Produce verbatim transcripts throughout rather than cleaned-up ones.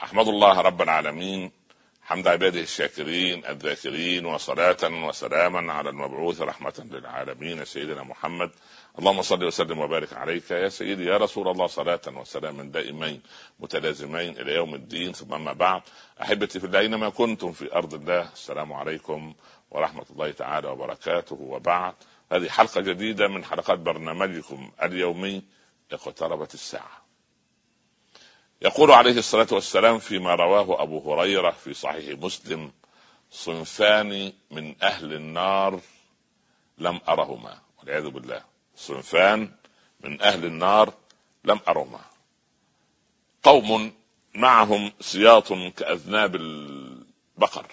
أحمد الله رب العالمين حمد عباده الشاكرين الذاكرين، وصلاة وسلاما على المبعوث رحمة للعالمين سيدنا محمد. اللهم صل وسلم وبارك عليك يا سيدي يا رسول الله، صلاة وسلاما دائمين متلازمين إلى يوم الدين. ثم ما بعد، أحبتي في الله، أينما كنتم في أرض الله، السلام عليكم ورحمة الله تعالى وبركاته. وبعد، هذه حلقة جديدة من حلقات برنامجكم اليومي اقتربت الساعة. يقول عليه الصلاة والسلام فيما رواه أبو هريرة في صحيح مسلم: صنفان من أهل النار لم أرهما، والعياذ بالله. صنفان من أهل النار لم أرهما: قوم معهم سياط كأذناب البقر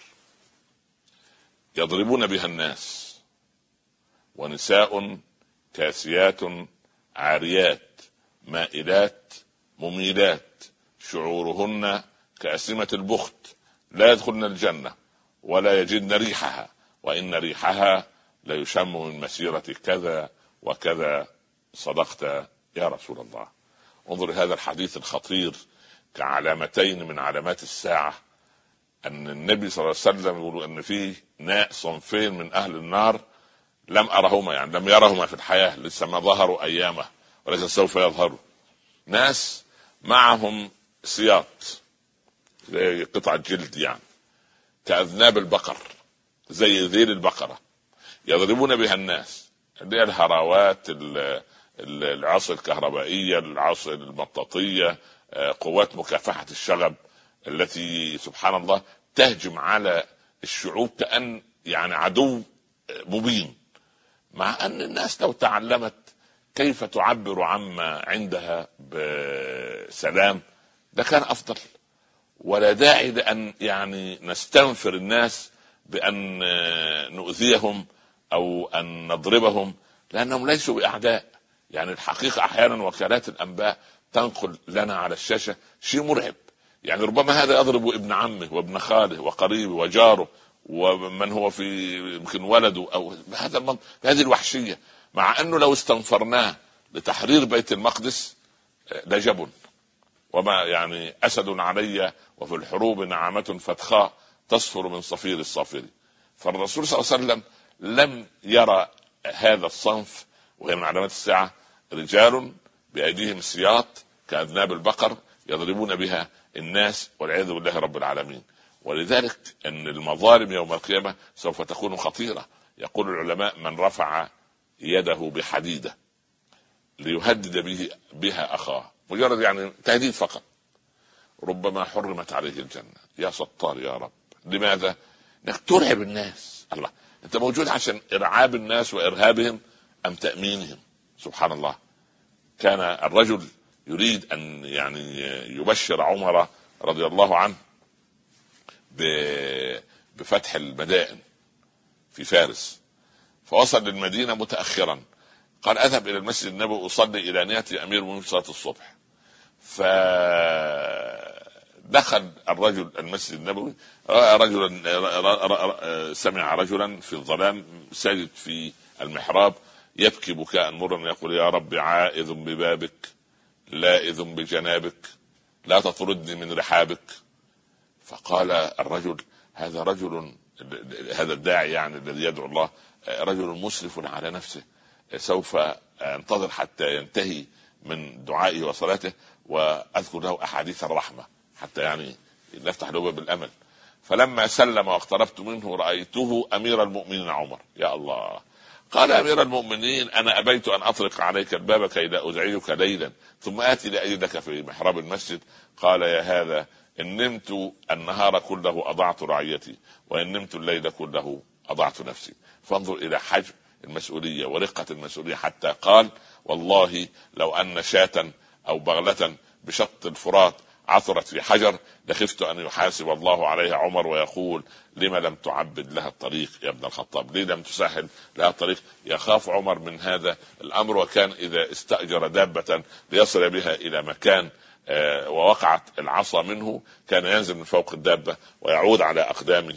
يضربون بها الناس، ونساء كاسيات عاريات مائلات مميلات شعورهن كأسمة البخت لا يدخلن الجنة ولا يجدن ريحها، وإن ريحها لا يشم من مسيرة كذا وكذا. صدقت يا رسول الله. انظر هذا الحديث الخطير كعلامتين من علامات الساعة، أن النبي صلى الله عليه وسلم يقول أن فيه ناء صنفين من أهل النار لم أرهما، يعني لم يرهما في الحياة، لسه ما ظهروا أيامه وليس سوف يظهروا. ناس معهم سياط زي قطعة جلد، يعني كأذناب البقر، زي ذيل البقرة، يضربون بها الناس، اللي هي الهراوات، العصا الكهربائية، العصا المطاطية، قوات مكافحة الشغب التي سبحان الله تهجم على الشعوب كأن يعني عدو مبين. مع أن الناس لو تعلمت كيف تعبر عما عندها بسلام ده كان أفضل، ولا داعي لأن يعني نستنفر الناس بأن نؤذيهم أو أن نضربهم، لأنهم ليسوا بأعداء. يعني الحقيقة أحيانا وكالات الأنباء تنقل لنا على الشاشة شيء مرعب، يعني ربما هذا يضرب ابن عمه وابن خاله وقريبه وجاره ومن هو في يمكن ولده، أو بهذا المنطق بهذه الوحشية، مع أنه لو استنفرناه لتحرير بيت المقدس لجبن. وما يعني أسد علي وفي الحروب نعمة فتخاء تصفر من صفير الصافر. فالرسول صلى الله عليه وسلم لم يرى هذا الصنف، وهي من علامات الساعة: رجال بأيديهم سياط كأذناب البقر يضربون بها الناس، والعياذ بالله رب العالمين. ولذلك أن المظالم يوم القيامة سوف تكون خطيرة. يقول العلماء: من رفع يده بحديدة ليهدد به بها أخاه، مجرد يعني تهديد فقط، ربما حرمت عليه الجنة. يا ستار يا رب. لماذا؟ انك ترعب الناس. الله، انت موجود عشان ارعاب الناس وارهابهم ام تأمينهم؟ سبحان الله. كان الرجل يريد ان يعني يبشر عمر رضي الله عنه بفتح المدائن في فارس، فوصل للمدينة متأخرا. قال: اذهب الى المسجد النبوي اصلي الى ان ياتي امير المؤمنين صلاة الصبح. فدخل الرجل المسجد النبوي، رأى رجلا، سمع رجلا في الظلام ساجد في المحراب يبكي بكاء مرا يقول: يا رب عائذ ببابك لائذ بجنابك لا تطردني من رحابك. فقال الرجل: هذا رجل، هذا الداعي يعني الذي يدعو الله، رجل مسرف على نفسه، سوف انتظر حتى ينتهي من دعائه وصلاته وأذكر له أحاديث الرحمة حتى يعني نفتح له باب الأمل. فلما سلم واقتربت منه رأيته أمير المؤمنين عمر. يا الله. قال: أمير المؤمنين، أنا أبيت أن أطرق عليك الباب كي لا أزعجك ليلا ثم آتي لأجدك في محراب المسجد. قال: يا هذا، إن نمت النهار كله أضعت رعيتي، وإن نمت الليل كله أضعت نفسي. فانظر إلى حجم المسؤولية ورقة المسؤولية، حتى قال: والله لو أن شاة أو بغلة بشط الفرات عثرت في حجر لخفت أن يحاسب الله عليها عمر ويقول: لما لم تعبد لها الطريق يا ابن الخطاب؟ ليه لم تسهل لها الطريق؟ يخاف عمر من هذا الأمر. وكان إذا استأجر دابة ليصل بها إلى مكان ووقعت العصا منه كان ينزل من فوق الدابة ويعود على أقدامه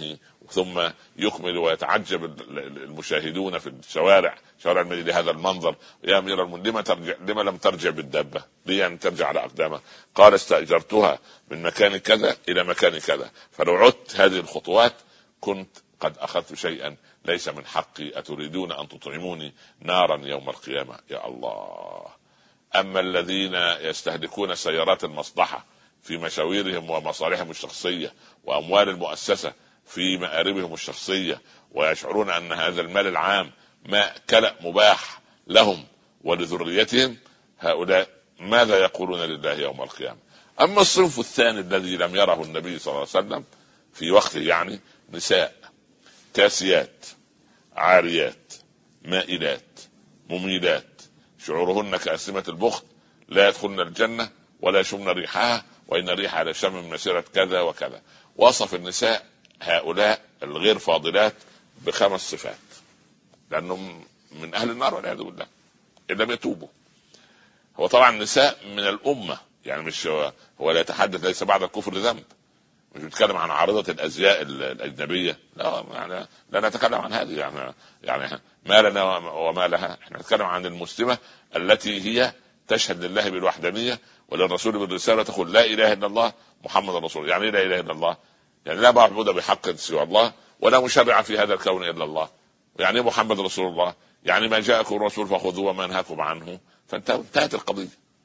ثم يكمل ويتعجب المشاهدون في الشوارع شوارع المدينة لهذا المنظر. يا أمير المؤمنين لما ترجع لما لم ترجع بالدابة؟ لي أن ترجع على أقدامها؟ قال استأجرتها من مكان كذا إلى مكان كذا، فلو عدت هذه الخطوات كنت قد أخذت شيئا ليس من حقي، أتريدون أن تطعموني نارا يوم القيامة؟ يا الله. أما الذين يستهلكون سيارات المصلحة في مشاويرهم ومصالحهم الشخصية وأموال المؤسسة في مآربهم الشخصية، ويشعرون أن هذا المال العام ما كلأ مباح لهم ولذريتهم، هؤلاء ماذا يقولون لله يوم القيامة؟ أما الصنف الثاني الذي لم يره النبي صلى الله عليه وسلم في وقته، يعني نساء كاسيات عاريات مائلات مميلات شعورهن كأسمة البخت لا يدخلن الجنة ولا يشمن ريحها وإن ريحها لشم من مسيرة كذا وكذا. وصف النساء هؤلاء الغير فاضلات بخمس صفات، لأنهم من أهل النار والعياذ بالله إن لم يتوبوا. هو طبعا النساء من الأمة، يعني مش هو, هو لا يتحدث ليس بعد الكفر ذنب، مش بنتكلم عن عارضة الأزياء الأجنبية، لا يعني لا نتكلم عن هذه، يعني يعني ما لنا وما لها، احنا نتكلم عن المسلمة التي هي تشهد لله بالوحدانية وللرسول بالرسالة، تقول لا إله إلا الله محمد رسول. يعني لا إله إلا الله يعني لا معبود بحق سوى الله ولا مشرع في هذا الكون إلا الله. يعني محمد رسول الله يعني ما جاءكم الرسول فخذوه وما نهاكم عنه فانتهت القضية.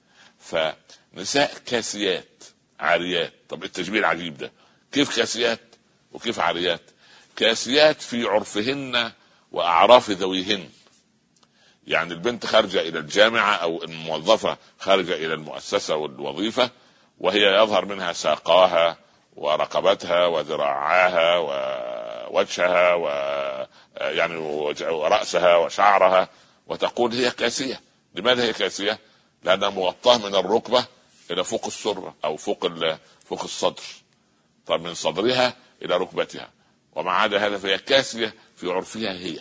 فنساء كاسيات عاريات. طب التشبيه العجيب ده، كيف كاسيات وكيف عاريات؟ كاسيات في عرفهن وأعراف ذويهن، يعني البنت خارجة إلى الجامعة أو الموظفة خارجة إلى المؤسسة والوظيفة وهي يظهر منها ساقاها ورقبتها وذراعاها ووجهها ويعني ورأسها وشعرها، وتقول هي كاسية. لماذا هي كاسية؟ لأنها مغطاة من الركبة إلى فوق السرة أو فوق فوق الصدر، طب من صدرها إلى ركبتها، ومع عدا هذا فهي كاسية في عرفها هي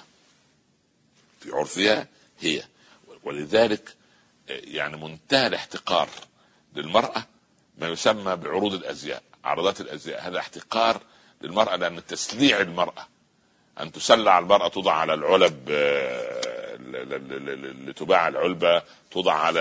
في عرفها هي ولذلك يعني منتهى الاحتقار للمرأة ما يسمى بعروض الأزياء، عرضات الأزياء، هذا احتقار للمرأة، لأن تسليع المرأة أن تسلع المرأة، توضع على العلب لتباع العلبة، توضع على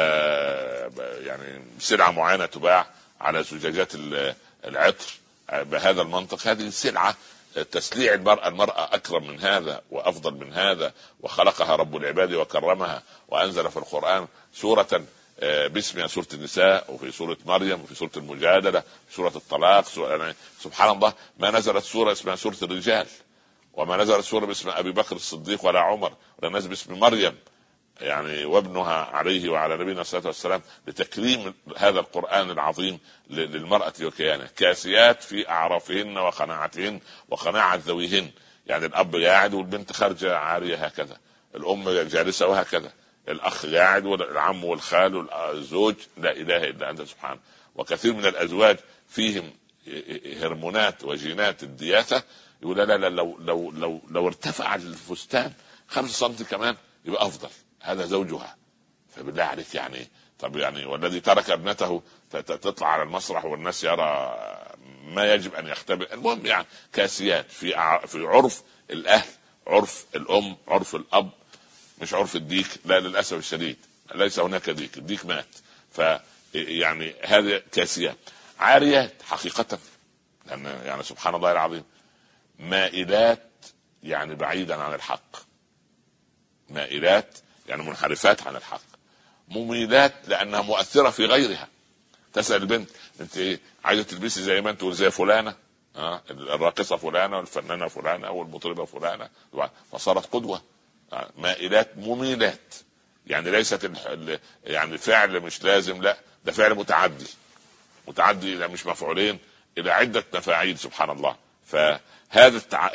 يعني سلعة معينة تباع على زجاجات العطر بهذا المنطق، هذه سلعة تسليع المرأة. المرأة أكرم من هذا وأفضل من هذا، وخلقها رب العباد وكرمها وأنزل في القرآن سورة باسمها سورة النساء، وفي سورة مريم، وفي سورة المجادلة، في سورة الطلاق، سورة سبحان الله ما نزلت سورة اسمها سورة الرجال، وما نزلت سورة باسم أبي بكر الصديق ولا عمر، ولا نزل باسم مريم يعني وابنها عليه وعلى نبينا الصلاة والسلام، لتكريم هذا القرآن العظيم للمرأة وكيانه. كاسيات في أعرافهن وقناعتهن وقناعة ذويهن، يعني الأب قاعد والبنت خارجة عارية هكذا، الأم جالسة وهكذا، الأخ قاعد والعم والخال والزوج، لا إله إلا أنت سبحانه. وكثير من الأزواج فيهم هرمونات وجينات الدياثة، يقول لا لا لو لو لو لو ارتفع الفستان خمسة سنتي كمان يبقى أفضل، هذا زوجها. فبالله عليك يعني طب يعني والذي ترك ابنته تطلع على المسرح والناس يرى ما يجب أن يختبئ. المهم يعني كاسيات في في عرف الأهل، عرف الأم، عرف الأب، مش عرف الديك، لا للأسف الشديد ليس هناك ديك، الديك مات. ف يعني هذه كاسيات. عاريات حقيقة، لأن يعني سبحان الله العظيم مائلات يعني بعيدا عن الحق، مائلات يعني منحرفات عن الحق، مميلات لأنها مؤثرة في غيرها. تسأل البنت انت ايه عايزة تلبسي زي ما انت زي فلانة، آه الراقصة فلانة والفنانة فلانة والمطربة فلانة، فصارت قدوة. آه مائلات مميلات، يعني ليست يعني فعل مش لازم، لا ده فعل متعدي، متعدي إلى مش مفعولين إلى عدة مفاعيل سبحان الله. فهذا التع...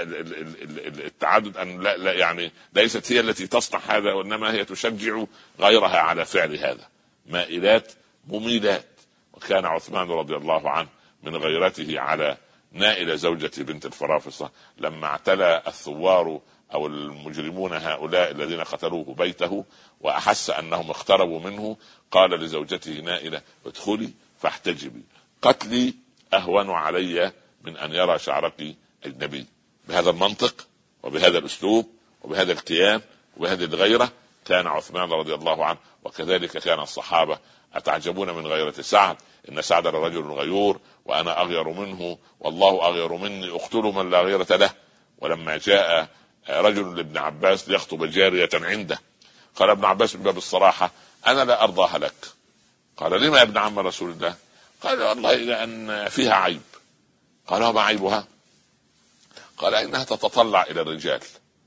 التعدد أن لا, لا يعني ليست هي التي تصنع هذا، وإنما هي تشجع غيرها على فعل هذا. مائلات مميلات. وكان عثمان رضي الله عنه من غيرته على نائلة زوجة بنت الفرافصة لما اعتلى الثوار أو المجرمون هؤلاء الذين قتلوه بيته وأحس أنهم اقتربوا منه، قال لزوجته نائلة ادخلي فاحتجبي، قتلي أهون علي من أن يرى شعرك أجنبي. بهذا المنطق وبهذا الاسلوب وبهذا الكيان وبهذه الغيرة كان عثمان رضي الله عنه، وكذلك كان الصحابة. أتعجبون من غيرة سعد؟ إن سعد رجل غيور وأنا أغير منه والله أغير مني، اقتل من لا غيرة له. ولما جاء رجل لابن عباس ليخطب جارية عنده قال ابن عباس من باب الصراحة أنا لا أرضاها لك. قال لما يا ابن عم رسول الله؟ قال والله لأن فيها عيب. قال وما عيبها؟ قال إنها تتطلع إلى الرجال.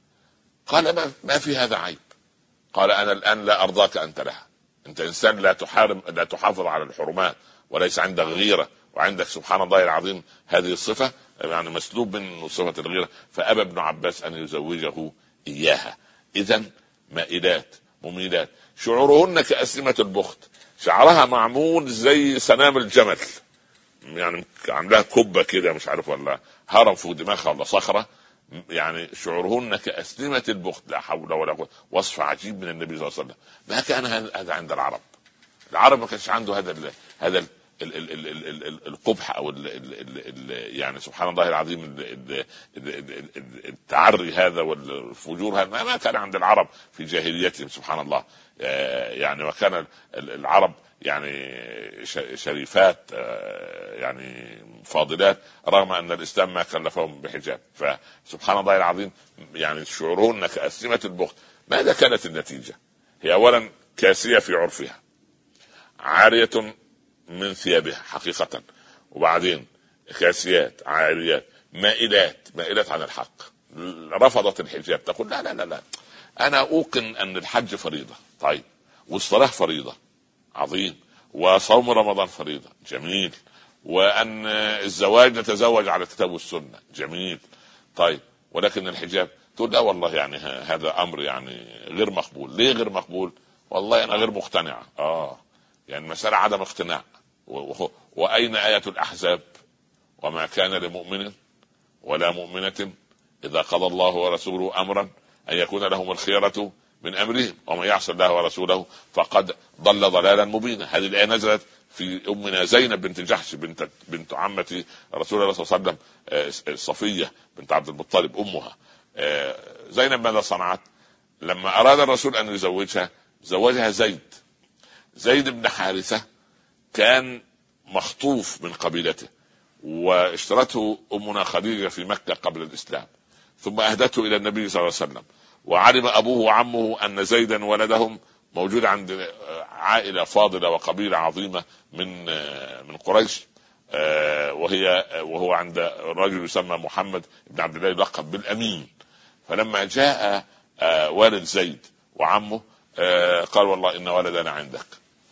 قال ما, ما في هذا عيب. قال أنا الآن لا أرضاك أنت لها، أنت إنسان لا تحارم لا تحافظ على الحرمات وليس عندك غيرة، وعندك سبحان الله العظيم هذه الصفة يعني مسلوب من صفة الغيرة. فأبى ابن عباس أن يزوجه إياها. إذن مائلات مميلات، شعورهن كأسلمة البخت، شعرها معمول زي سنام الجمل، يعني عندها كبة كده مش عارف ولا هرم فوق دماغها ولا صخرة، يعني شعورهن كأسلمة البخت. لا حول ولا قوة. وصف عجيب من النبي صلى الله عليه وسلم. ما كان هذا عند العرب. العرب ما كانش عنده هذا ال هذا ال ال ال ال ال ال القبح او ال ال ال ال يعني سبحان الله العظيم ال ال التعري هذا والفجور هذا ما كان عند العرب في جاهليتهم سبحان الله. يعني وكان العرب يعني شريفات يعني فاضلات رغم ان الاسلام ما كلفهم بحجاب. فسبحان الله العظيم يعني شعورهن كأسلمة البخت. ماذا كانت النتيجة؟ هي اولا كاسية في عرفها، عارية من ثيابها حقيقة، وبعدين كاسيات عاريات مائلات مائلات عن الحق، رفضت الحجاب، تقول لا لا لا لا انا اوقن ان الحج فريضة، طيب، والصلاة فريضة، عظيم، وصوم رمضان فريضة، جميل، وان الزواج نتزوج على الكتاب والسنة، جميل، طيب، ولكن الحجاب تقول لا والله يعني هذا امر يعني غير مقبول. ليه غير مقبول؟ والله انا غير مقتنعة. اه يعني مسألة عدم اقتناع. وأين آية الأحزاب؟ وما كان لمؤمن ولا مؤمنة إذا قضى الله ورسوله أمرا أن يكون لهم الخيرة من أمرهم ومن يعص الله ورسوله فقد ضل ضلالا مبينا. هذه الآية نزلت في أمنا زينب بنت جحش بنت بنت عمة رسول الله صلى الله عليه وسلم، صفية بنت عبد المطلب أمها. زينب ماذا صنعت؟ لما أراد الرسول أن يزوجها زوجها زيد زيد بن حارثة، كان مخطوف من قبيلته، واشترته أمنا خديجة في مكة قبل الإسلام، ثم أهدته إلى النبي صلى الله عليه وسلم، وعلم أبوه وعمه أن زيدا ولدهم موجود عند عائلة فاضلة وقبيلة عظيمة من من قريش، وهي وهو عند رجل يسمى محمد بن عبد الله يلقب بالأمين. فلما جاء والد زيد وعمه قال والله إن ولدنا عندك.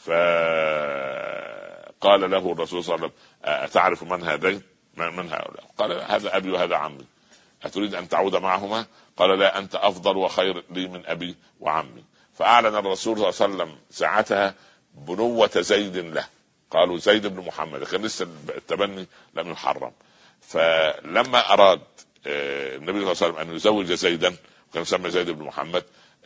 فقال له الرسول صلى الله عليه وسلم أتعرف من هذين؟ من هؤلاء؟ قال هذا أبي وهذا عمي، أتريد أن تعود معهما؟ قال لا، أنت أفضل وخير لي من أبي وعمي. فأعلن الرسول صلى الله عليه وسلم ساعتها بنوة زيد له، قالوا زيد بن محمد، كان لسه التبني لم يحرم. فلما أراد النبي صلى الله عليه وسلم أن يزوج زيدا، كان يسمى زيد بن محمد،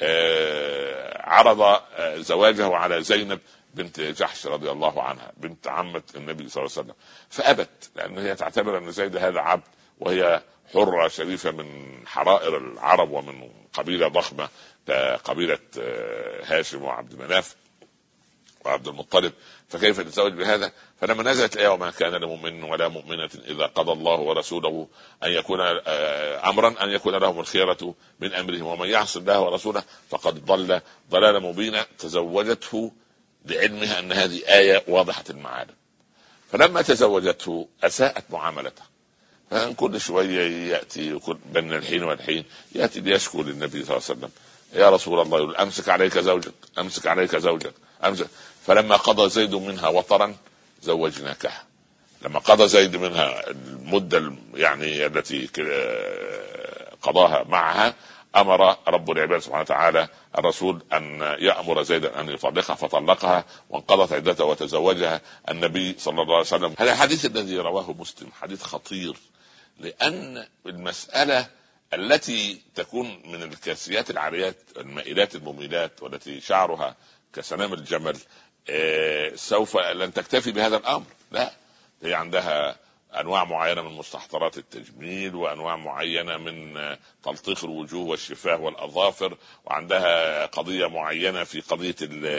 عرض زواجه على زينب بنت جحش رضي الله عنها بنت عمة النبي صلى الله عليه وسلم، فأبت، لأن هي تعتبر أن زيد هذا عبد وهي حرة شريفة من حرائر العرب ومن قبيلة ضخمة كقبيلة هاشم وعبد مناف وعبد المطلب، فكيف تتزوج بهذا؟ فلما نزلت الآية وما كان لمؤمن ولا مؤمنة إذا قضى الله ورسوله أن يكون أمرا أن يكون لهم الخيرة من أمرهم ومن يعص الله ورسوله فقد ضل ضلالا مبينا، تزوجته لعلمها أن هذه آية واضحة المعالم. فلما تزوجته أساءت معاملته، فكل شوية يأتي بين الحين والحين يأتي ليشكو للنبي صلى الله عليه وسلم، يا رسول الله، يقول أمسك عليك زوجك أمسك عليك زوجك أمسك. فلما قضى زيد منها وطرا زوجناكها. لما قضى زيد منها المدة يعني التي قضاها معها، أمر رب العباد سبحانه وتعالى الرسول أن يأمر زيدا أن يطلقها، فطلقها وانقضت عدتها وتزوجها النبي صلى الله عليه وسلم. هذا الحديث الذي رواه مسلم حديث خطير، لأن المسألة التي تكون من الكاسيات العاريات المائلات المميلات والتي شعرها كسنام الجمل، سوف لن تكتفي بهذا الأمر، لا، هي عندها انواع معينه من مستحضرات التجميل، وانواع معينه من تلطيخ الوجوه والشفاه والاظافر، وعندها قضيه معينه في قضيه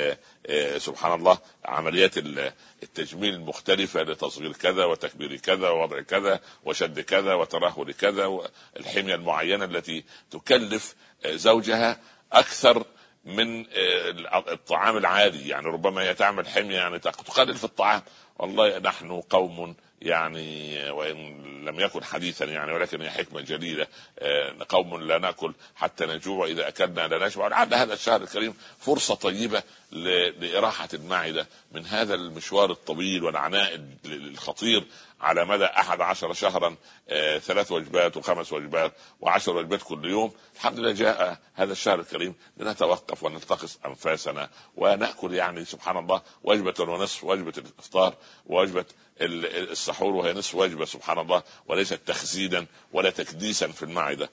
سبحان الله عمليات التجميل المختلفه لتصغير كذا وتكبير كذا ووضع كذا وشد كذا وترهل كذا، والحميه المعينه التي تكلف زوجها اكثر من الطعام العادي. يعني ربما هي تعمل حميه يعني تقلل في الطعام. والله نحن قوم يعني وإن لم يكن حديثا يعني ولكن هي حكمة جليلة، قوم لا نأكل حتى نجوع وإذا أكلنا لا نشبع. لعل هذا الشهر الكريم فرصة طيبة لإراحة المعدة من هذا المشوار الطويل والعناء الخطير على مدى أحد عشر شهرا، ثلاث وجبات وخمس وجبات وعشر وجبات كل يوم. الحمد لله جاء هذا الشهر الكريم لنتوقف ونلتقص أنفاسنا ونأكل يعني سبحان الله وجبة ونصف، وجبة الإفطار ووجبة السحور وهي نصف وجبة سبحان الله، وليست تخزينا ولا تكديسا في المعدة.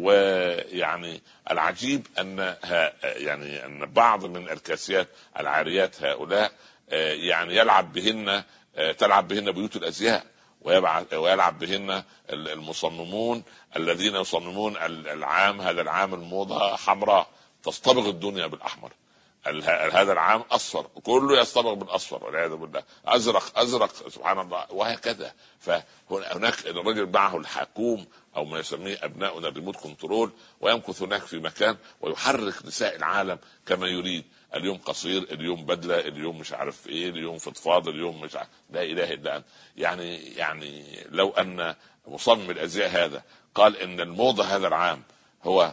ويعني العجيب أن يعني أن بعض من الكاسيات العاريات هؤلاء يعني يلعب بهن تلعب بهن بيوت الأزياء، ويلعب بهن المصممون الذين يصممون العام هذا العام الموضة حمراء تصطبغ الدنيا بالأحمر، هذا العام أصفر كله يصطبغ بالأصفر والعياذ بالله، أزرق أزرق سبحان الله وهكذا. فهناك الرجل معه الحكوم أو ما يسميه أبناؤنا الريموت كنترول، ويمكث هناك في مكان ويحرك نساء العالم كما يريد. اليوم قصير، اليوم بدلة، اليوم مش عارف ايه، اليوم فضفاض، اليوم مش عارف. لا اله الا انت. يعني يعني لو ان مصمم الازياء هذا قال ان الموضة هذا العام هو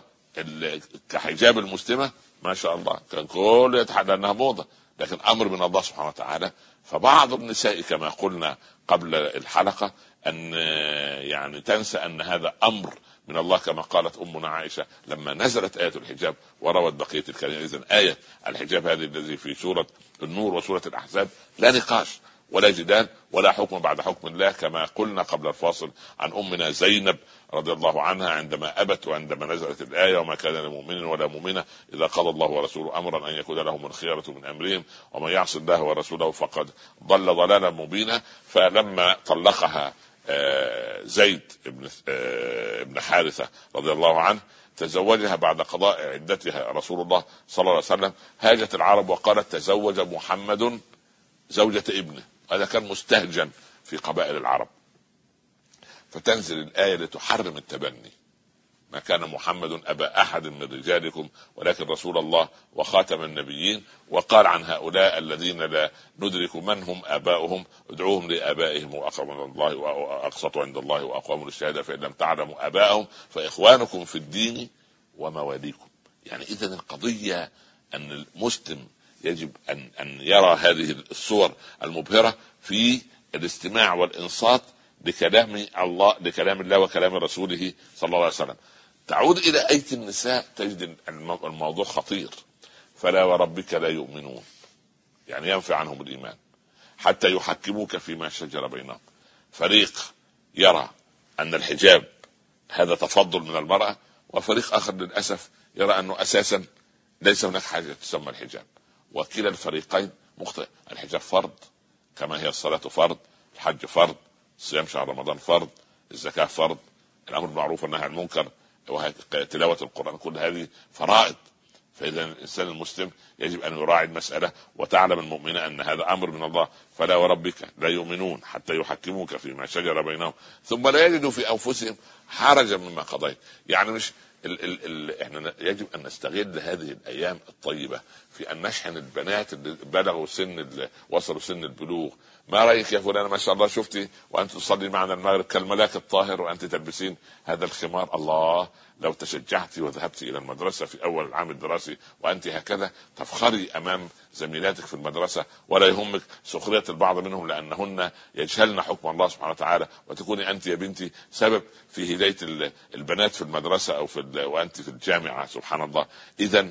كحجاب المسلمة ما شاء الله كان كله يتحدث انها موضة، لكن امر من الله سبحانه وتعالى. فبعض النساء كما قلنا قبل الحلقة ان يعني تنسى ان هذا امر من الله، كما قالت أمنا عائشة لما نزلت آية الحجاب وروت بقية الكلام. إذن آية الحجاب هذه الذي في سورة النور وسورة الأحزاب لا نقاش ولا جدال ولا حكم بعد حكم الله، كما قلنا قبل الفاصل عن أمنا زينب رضي الله عنها عندما أبت وعندما نزلت الآية وما كان لمؤمن ولا مؤمنة إذا قضى الله ورسوله أمرا أن يكون لهم الخيرة من أمرهم ومن يعص الله ورسوله فقد ضل ضلالا مبينا. فلما طلقها زيد ابن ابن حارثة رضي الله عنه تزوجها بعد قضاء عدتها رسول الله صلى الله عليه وسلم، هاجت العرب وقالت تزوج محمد زوجة ابنه. هذا كان مستهجن في قبائل العرب، فتنزل الآية لتحرم التبني. ما كان محمد أبا أحد من رجالكم ولكن رسول الله وخاتم النبيين. وقال عن هؤلاء الذين لا ندرك من هم آباؤهم ادعوهم لآبائهم وأقربوا عند الله وأقسطوا عند الله وأقوموا للشهادة فإن لم تعلموا آباءهم فإخوانكم في الدين ومواليكم. يعني إذن القضية أن المسلم يجب أن أن يرى هذه الصور المبهرة في الاستماع والإنصات لكلام الله لكلام الله وكلام رسوله صلى الله عليه وسلم. تعود إلى آية النساء تجد الموضوع خطير. فلا وربك لا يؤمنون، يعني ينفع عنهم الإيمان حتى يحكموك فيما شجر بينهم. فريق يرى أن الحجاب هذا تفضل من المرأة، وفريق آخر للأسف يرى أنه أساسا ليس هناك حاجة تسمى الحجاب. وكلا الفريقين مخطئ. الحجاب فرض كما هي الصلاة فرض، الحج فرض، صيام شهر رمضان فرض، الزكاة فرض، الأمر بالمعروف والنهي عن المنكر وتلاوة القرآن، كل هذه فرائض. فإذا الإنسان المسلم يجب أن يراعي المسألة وتعلم المؤمنة أن هذا أمر من الله. فلا وربك لا يؤمنون حتى يحكموك فيما شجر بينهم ثم لا يجدوا في أنفسهم حرجا مما قضيت. يعني مش ال ال ال احنا يجب أن نستغل هذه الأيام الطيبة في أن نشحن البنات اللي بلغوا سن وصلوا سن البلوغ. ما رأيك يا فلانة ما شاء الله شفتي وأنت تصلي معنا المغرب كالملاك الطاهر وأنت تلبسين هذا الخمار؟ الله، لو تشجعتي وذهبتي إلى المدرسة في أول العام الدراسي وأنت هكذا تفخري أمام زميلاتك في المدرسة ولا يهمك سخرية البعض منهم لأنهن يجهلن حكم الله سبحانه وتعالى، وتكوني أنت يا بنتي سبب في هداية البنات في المدرسة أو في وأنت في الجامعة. سبحان الله. إذن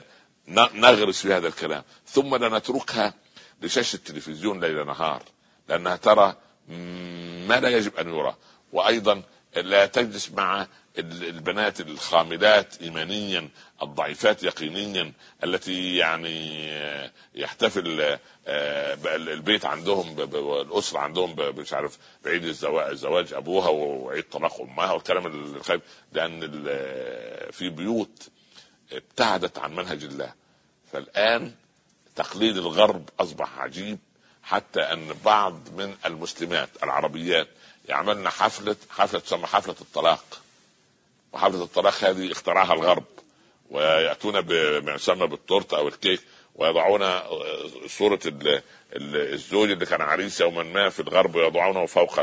نغرس في هذا الكلام ثم لا نتركها لشاشة التلفزيون ليل نهار لأنها ترى ما لا يجب أن يرى، وأيضا لا تجلس مع البنات الخاملات ايمانيا الضعيفات يقينيا التي يعني يحتفل البيت عندهم الاسره عندهم مش عارف بعيد الزواج ابوها وعيد طلاق امها والكلام الخايب، لان في بيوت ابتعدت عن منهج الله. فالان تقليد الغرب اصبح عجيب، حتى ان بعض من المسلمات العربيات يعملن حفله حفله تسمى حفله الطلاق، وحفله الطلاق هذه اخترعها الغرب، وياتون بما يسمى بالتورته او الكيك، ويضعون صوره الزوج اللي كان عريس يوما ما في الغرب، ويضعونه فوق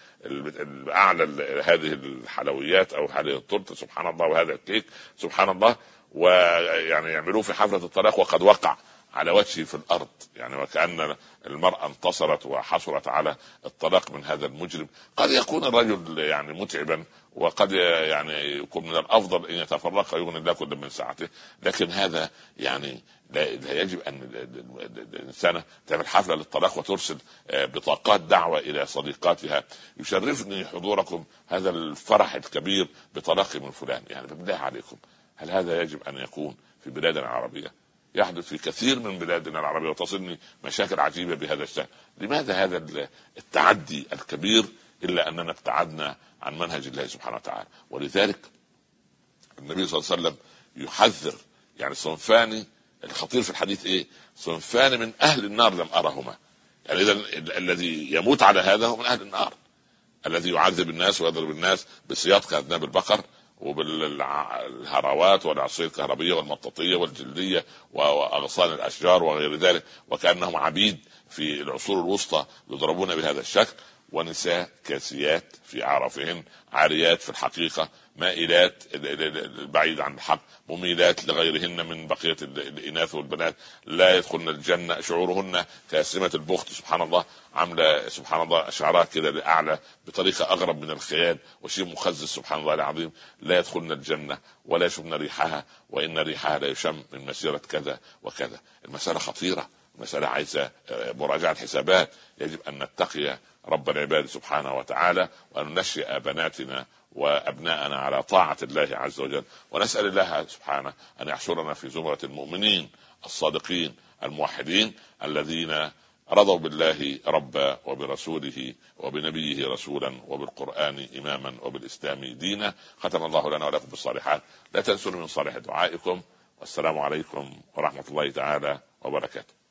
اعلى هذه الحلويات او هذه التورته سبحان الله وهذا الكيك سبحان الله، ويعني يعملوه في حفله الطلاق وقد وقع على وجهه في الارض، يعني وكأن المرأة انتصرت وحصلت على الطلاق من هذا المجرم. قد يكون الرجل يعني متعبا، وقد يعني يكون من الافضل ان يتفرق يغني الله كل من ساعته، لكن هذا يعني لا يجب ان الانسانه تعمل حفله للطلاق وترسل بطاقات دعوه الى صديقاتها. يشرفني حضوركم هذا الفرح الكبير بطلاق من فلان، يعني بالله عليكم هل هذا يجب ان يكون في بلادنا العربيه؟ يحدث في كثير من بلادنا العربيه وتصلني مشاكل عجيبه بهذا الشكل. لماذا هذا التعدي الكبير الا اننا ابتعدنا عن منهج الله سبحانه وتعالى؟ ولذلك النبي صلى الله عليه وسلم يحذر، يعني صنفان الخطير في الحديث ايه؟ صنفان من اهل النار لم ارهما. يعني اذا الذي يموت على هذا هو من اهل النار، الذي يعذب الناس ويضرب الناس بسياط كاذناب البقر وبالهراوات والعصير الكهربية والمطاطية والجلدية وأغصان الأشجار وغير ذلك، وكأنهم عبيد في العصور الوسطى يضربون بهذا الشكل. ونساء كاسيات في أعرافهن، عاريات في الحقيقة، مائلات بعيد عن الحق، مميلات لغيرهن من بقية الإناث والبنات، لا يدخلن الجنة، شعورهن كأسمة البخت سبحان الله، عاملة سبحان الله شعرات كده لأعلى بطريقة أغرب من الخيال وشيء مخزز سبحان الله العظيم، لا يدخلن الجنة ولا يشمن ريحها، وإن ريحها لا يشم من مسيرة كذا وكذا. المسألة خطيرة، المسألة عايزة مراجعة حسابات. يجب أن نتقي رب العباد سبحانه وتعالى، وأن ننشئ بناتنا وأبناءنا على طاعة الله عز وجل، ونسأل الله سبحانه أن يحشرنا في زمرة المؤمنين الصادقين الموحدين الذين رضوا بالله ربا وبرسوله وبنبيه رسولا وبالقرآن إماما وبالإسلام دينا. ختم الله لنا ولكم بالصالحات. لا تنسوا من صالح دعائكم، والسلام عليكم ورحمة الله تعالى وبركاته.